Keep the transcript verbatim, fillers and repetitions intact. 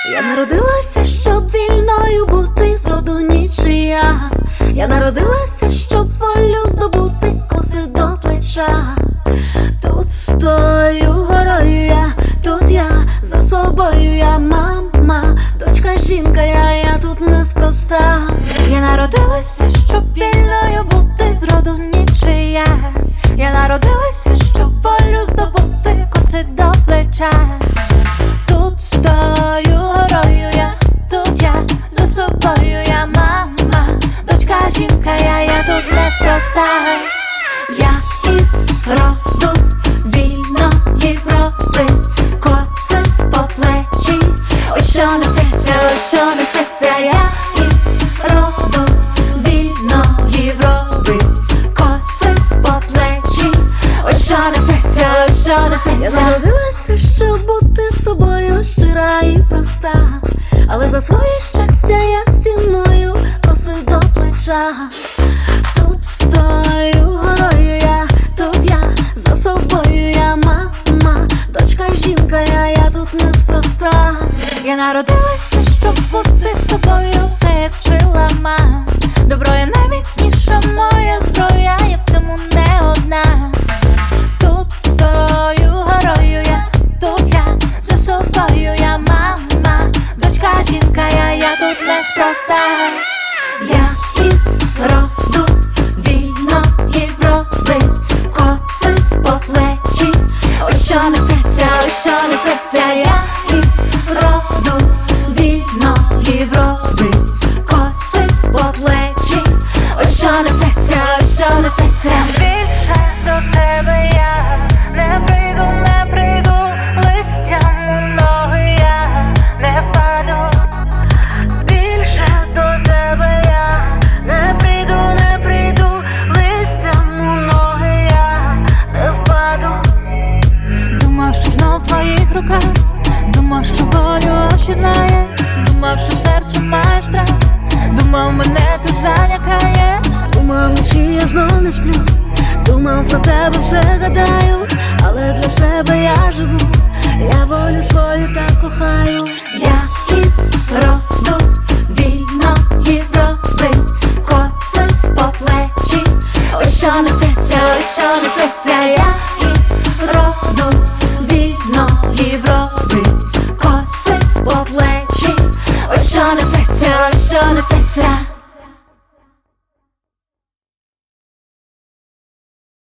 Я народилася, щоб вільною бути, зроду нічия. Я народилася, щоб волю здобути, коси до плеча. Тут стою горою я, тут я, за собою я мама, дочка, жінка, я, я тут неспроста. Я народилася, щоб вільною бути, зроду нічия. Я народилася, щоб волю здобути, коси до плеча. Тут стою горою я, тут я, за собою я мама, дочка, жінка, я, я тут неспроста. Я із роду вільної вроди, коси по плечі, ось що несеться, ось що несеться. Я із роду вільної вроди, коси по плечі, ось що несеться, ось що несеться. Я народилася, щоб бути собою, щира і проста, але за своє щастя я стіною, коси до плеча. Тут стою горою я, тут я, за собою я мама, дочка, жінка, я, я тут неспроста. Я народилася, щоб бути собою, все як вчила ма. Добро є найміцніша моя зброя, я в цьому не одна. Тут стою горою я, тут я, за собою я мама, дочка, жінка, я, я тут неспроста. Я із роду вільної вроди, коси по плечі, ось що несеться, ось що несеться. Я із роду вільної вроди, коси по плечі, ось що несеться, ось що несеться. Більше до тебе я не прийду, не прийду, листям у ноги я не впаду. Більше до тебе я не прийду, не прийду, листям у ноги я не впаду. Думав, що знов в твоїх руках, думав, що волю осідлаєш, думав, що серце має страх, думав, мене ти залякаєш. Думав, вночі я знов не сплю, думав, про тебе все гадаю, але для себе я живу, я волю свою так кохаю. Я із роду вільної вроди, коси по плечі, ось що несеться, ось що несеться. Я із роду вільної вроди, коси по плечі, ось що несеться, ось що несеться.